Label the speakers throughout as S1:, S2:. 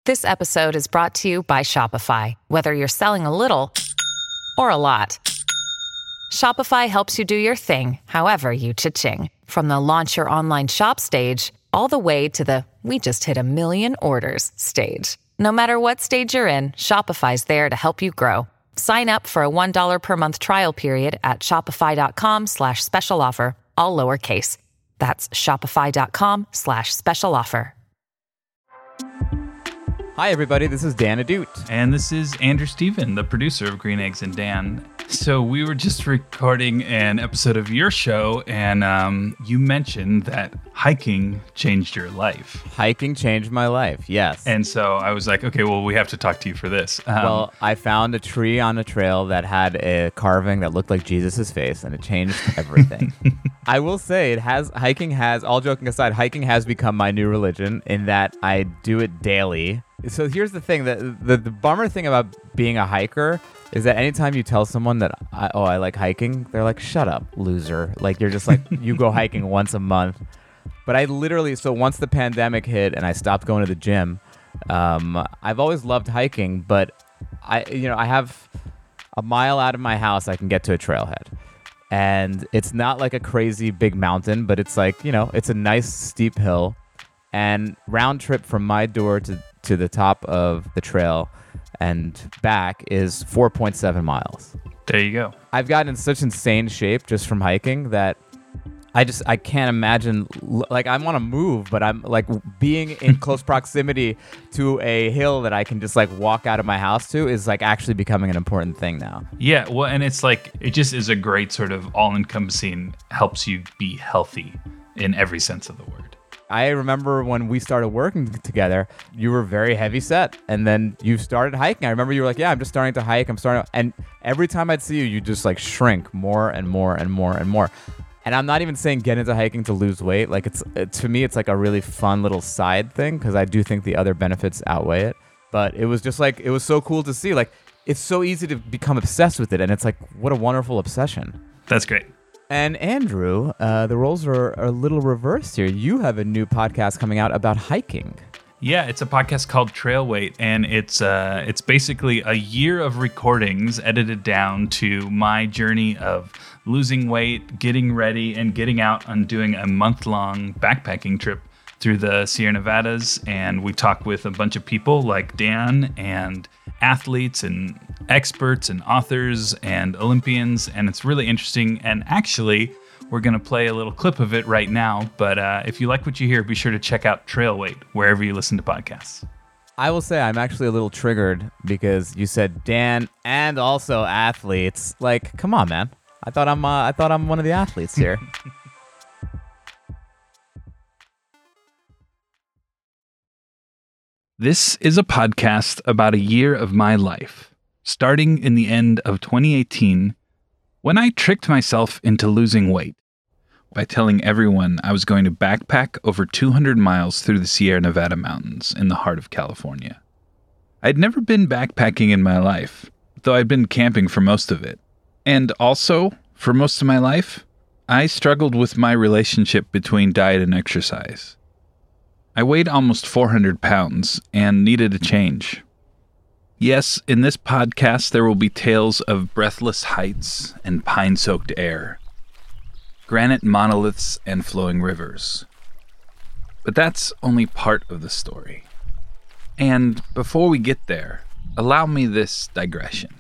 S1: This episode is brought to you by Shopify. Whether you're selling a little or a lot, Shopify helps you do your thing, however you cha-ching. From the launch your online shop stage, all the way to the we just hit 1 million orders stage. No matter what stage you're in, Shopify's there to help you grow. Sign up for a $1 per month trial period at shopify.com/special offer, all lowercase. That's shopify.com/special offer.
S2: Hi, everybody. This is Dan Adut.
S3: And this is Andrew Steven, the producer of Green Eggs and Dan. So we were just recording an episode of your show, and you mentioned that hiking changed your life.
S2: Hiking changed my life, yes.
S3: And so I was like, okay, well, we have to talk to you for this.
S2: Well, I found a tree on a trail that had a carving that looked like Jesus' face, and it changed everything. I will say, hiking has, all joking aside, hiking has become my new religion in that I do it daily. So here's the thing, the bummer thing about being a hiker is that anytime you tell someone that, I like hiking, they're like, shut up, loser. Like, you're just like, you go hiking once a month. But I literally, so once the pandemic hit and I stopped going to the gym, I've always loved hiking, but I have a mile out of my house, I can get to a trailhead. And it's not like a crazy big mountain, but it's like, it's a nice steep hill. And round trip from my door to the top of the trail and back is 4.7 miles.
S3: There you go.
S2: I've gotten in such insane shape just from hiking that I can't imagine, like, I want to move, but I'm like being in close proximity to a hill that I can just like walk out of my house to is like actually becoming an important thing now.
S3: Yeah, well, and it's like, it just is a great sort of all-encompassing, helps you be healthy in every sense of the word.
S2: I remember when we started working together, you were very heavy set, and then you started hiking. I remember you were like, yeah, I'm just starting to hike. And every time I'd see you, you just like shrink more and more and more and more. And I'm not even saying get into hiking to lose weight. Like, to me, it's like a really fun little side thing because I do think the other benefits outweigh it. But it was just like, it was so cool to see. Like, it's so easy to become obsessed with it, and it's like, what a wonderful obsession.
S3: That's great.
S2: And Andrew, the roles are a little reversed here. You have a new podcast coming out about hiking.
S3: Yeah, it's a podcast called Trail Weight, and it's basically a year of recordings edited down to my journey of losing weight, getting ready, and getting out and doing a month-long backpacking trip through the Sierra Nevadas. And we talk with a bunch of people like Dan and athletes and experts and authors and Olympians, and it's really interesting. And actually, we're going to play a little clip of it right now, but if you like what you hear, be sure to check out Trail Weight wherever you listen to podcasts.
S2: I will say I'm actually a little triggered because you said Dan and also athletes. Like, come on, man. I thought I'm one of the athletes here.
S3: This is a podcast about a year of my life, starting in the end of 2018, when I tricked myself into losing weight by telling everyone I was going to backpack over 200 miles through the Sierra Nevada mountains in the heart of California. I'd never been backpacking in my life, though I'd been camping for most of it. And also, for most of my life, I struggled with my relationship between diet and exercise. I weighed almost 400 pounds and needed a change. Yes, in this podcast there will be tales of breathless heights and pine-soaked air, granite monoliths and flowing rivers. But that's only part of the story. And before we get there, allow me this digression.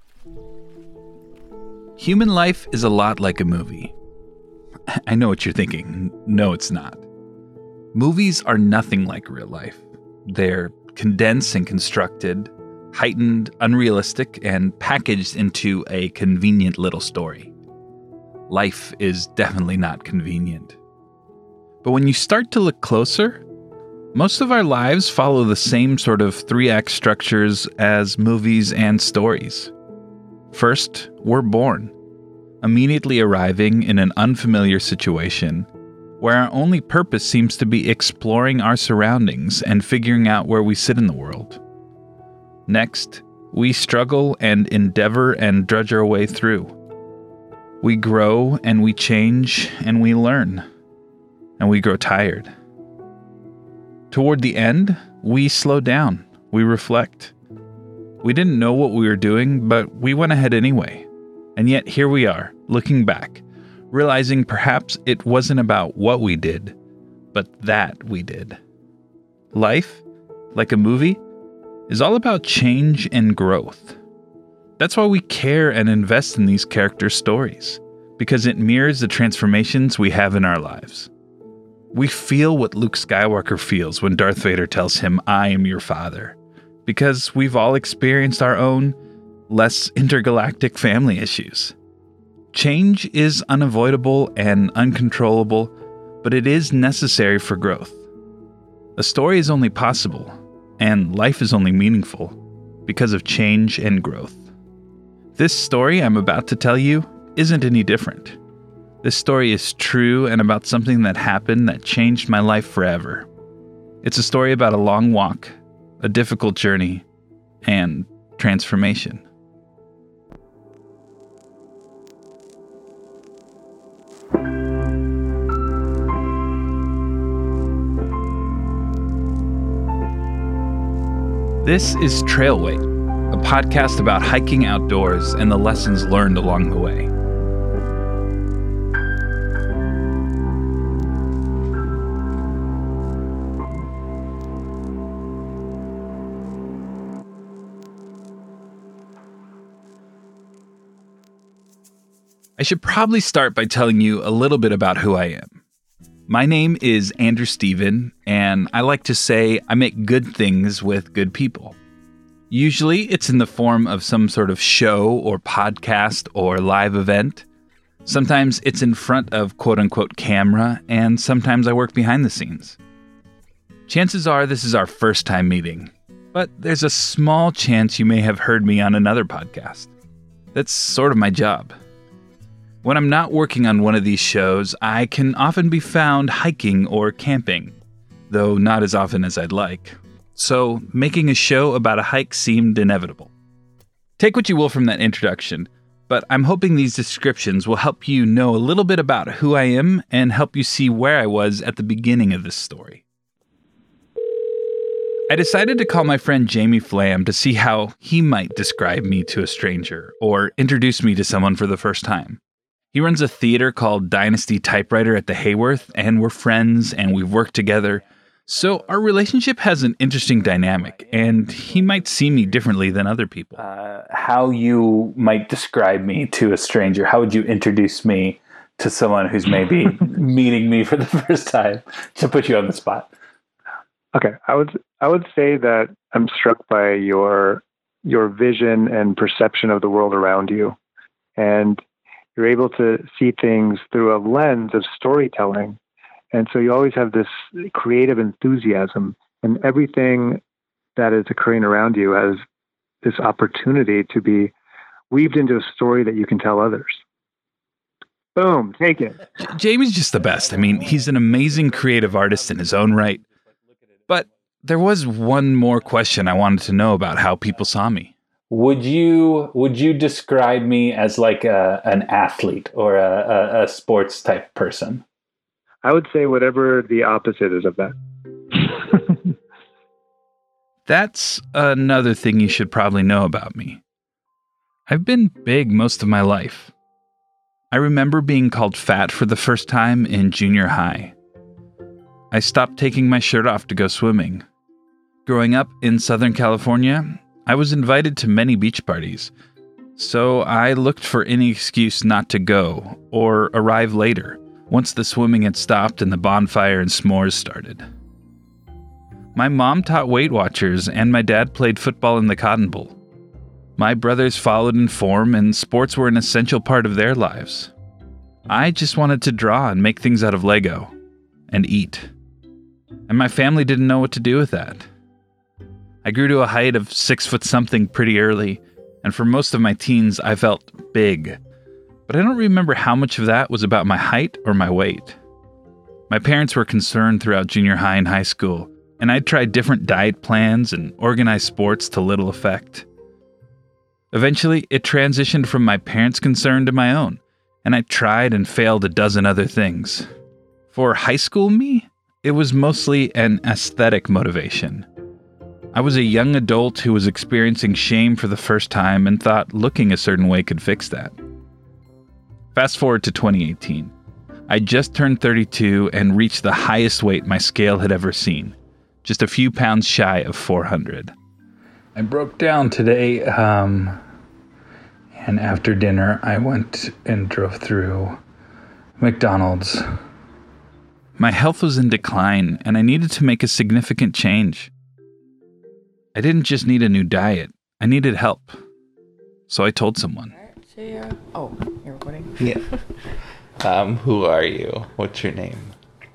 S3: Human life is a lot like a movie. I know what you're thinking. No, it's not. Movies are nothing like real life. They're condensed and constructed, heightened, unrealistic, and packaged into a convenient little story. Life is definitely not convenient. But when you start to look closer, most of our lives follow the same sort of 3-act structures as movies and stories. First, we're born, immediately arriving in an unfamiliar situation where our only purpose seems to be exploring our surroundings and figuring out where we sit in the world. Next, we struggle and endeavor and drudge our way through. We grow and we change and we learn, and we grow tired. Toward the end, we slow down We reflect. We didn't know what we were doing, but we went ahead anyway. And yet here we are, looking back, realizing perhaps it wasn't about what we did, but that we did. Life, like a movie, is all about change and growth. That's why we care and invest in these character stories, because it mirrors the transformations we have in our lives. We feel what Luke Skywalker feels when Darth Vader tells him, "I am your father," because we've all experienced our own, less intergalactic family issues. Change is unavoidable and uncontrollable, but it is necessary for growth. A story is only possible, and life is only meaningful, because of change and growth. This story I'm about to tell you isn't any different. This story is true and about something that happened that changed my life forever. It's a story about a long walk, a difficult journey, and transformation. This is Trailway, a podcast about hiking outdoors and the lessons learned along the way. I should probably start by telling you a little bit about who I am. My name is Andrew Steven, and I like to say I make good things with good people. Usually it's in the form of some sort of show or podcast or live event. Sometimes it's in front of quote-unquote camera, and sometimes I work behind the scenes. Chances are this is our first time meeting, but there's a small chance you may have heard me on another podcast. That's sort of my job. When I'm not working on one of these shows, I can often be found hiking or camping, though not as often as I'd like. So making a show about a hike seemed inevitable. Take what you will from that introduction, but I'm hoping these descriptions will help you know a little bit about who I am and help you see where I was at the beginning of this story. I decided to call my friend Jamie Flam to see how he might describe me to a stranger or introduce me to someone for the first time. He runs a theater called Dynasty Typewriter at the Hayworth, and we're friends and we've worked together. So our relationship has an interesting dynamic, and he might see me differently than other people. How you might describe me to a stranger? How would you introduce me to someone who's maybe meeting me for the first time? To put you on the spot.
S4: Okay, I would say that I'm struck by your vision and perception of the world around you, and you're able to see things through a lens of storytelling. And so you always have this creative enthusiasm, and everything that is occurring around you has this opportunity to be weaved into a story that you can tell others. Boom, take it.
S3: Jamie's just the best. I mean, he's an amazing creative artist in his own right. But there was one more question I wanted to know about how people saw me. Would you describe me as like an athlete or a sports type person?
S4: I would say whatever the opposite is of that.
S3: That's another thing you should probably know about me. I've been big most of my life. I remember being called fat for the first time in junior high. I stopped taking my shirt off to go swimming. Growing up in Southern California, I was invited to many beach parties, so I looked for any excuse not to go or arrive later once the swimming had stopped and the bonfire and s'mores started. My mom taught Weight Watchers and my dad played football in the Cotton Bowl. My brothers followed in form and sports were an essential part of their lives. I just wanted to draw and make things out of Lego and eat. And my family didn't know what to do with that. I grew to a height of 6'something pretty early, and for most of my teens, I felt big. But I don't remember how much of that was about my height or my weight. My parents were concerned throughout junior high and high school, and I'd tried different diet plans and organized sports to little effect. Eventually, it transitioned from my parents' concern to my own, and I tried and failed a dozen other things. For high school me, it was mostly an aesthetic motivation. I was a young adult who was experiencing shame for the first time and thought looking a certain way could fix that. Fast forward to 2018. I just turned 32 and reached the highest weight my scale had ever seen, just a few pounds shy of 400. I broke down today, and after dinner I went and drove through McDonald's. My health was in decline, and I needed to make a significant change. I didn't just need a new diet, I needed help. So I told someone.
S5: Oh, you're recording?
S6: Yeah. Who are you? What's your name?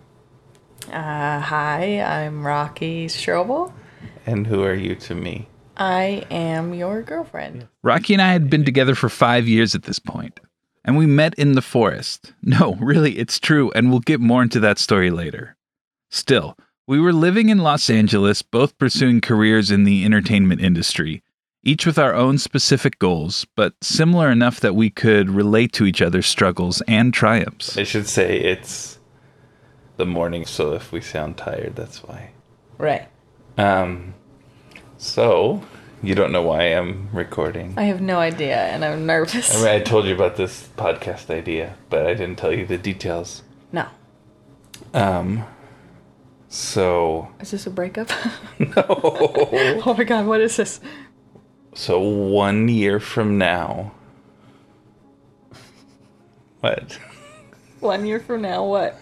S5: Hi, I'm Rocky Strobel.
S6: And who are you to me?
S5: I am your girlfriend.
S3: Rocky and I had been together for 5 years at this point, and we met in the forest. No, really, it's true, and we'll get more into that story later. Still, we were living in Los Angeles, both pursuing careers in the entertainment industry, each with our own specific goals, but similar enough that we could relate to each other's struggles and triumphs.
S6: I should say it's the morning, so if we sound tired, that's why.
S5: Right.
S6: So, you don't know why I'm recording.
S5: I have no idea, and I'm nervous.
S6: I mean, I told you about this podcast idea, but I didn't tell you the details.
S5: No.
S6: So...
S5: Is this a breakup?
S6: No.
S5: Oh my god, what is this?
S6: So 1 year from now... What?
S5: 1 year from now, what?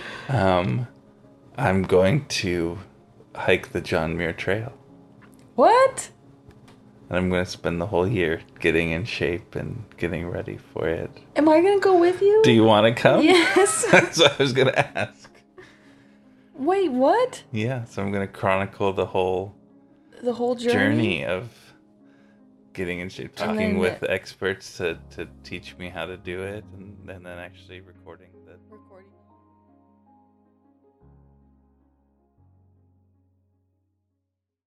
S6: I'm going to hike the John Muir Trail.
S5: What?
S6: And I'm going to spend the whole year getting in shape and getting ready for it.
S5: Am I going to go with you?
S6: Do you want to come?
S5: Yes.
S6: That's what I was going to ask.
S5: Wait, what?
S6: Yeah, so I'm going to chronicle the whole
S5: journey
S6: of getting in shape,
S5: And
S6: talking
S5: then
S6: with experts to teach me how to do it, and then actually recording the...
S5: recording.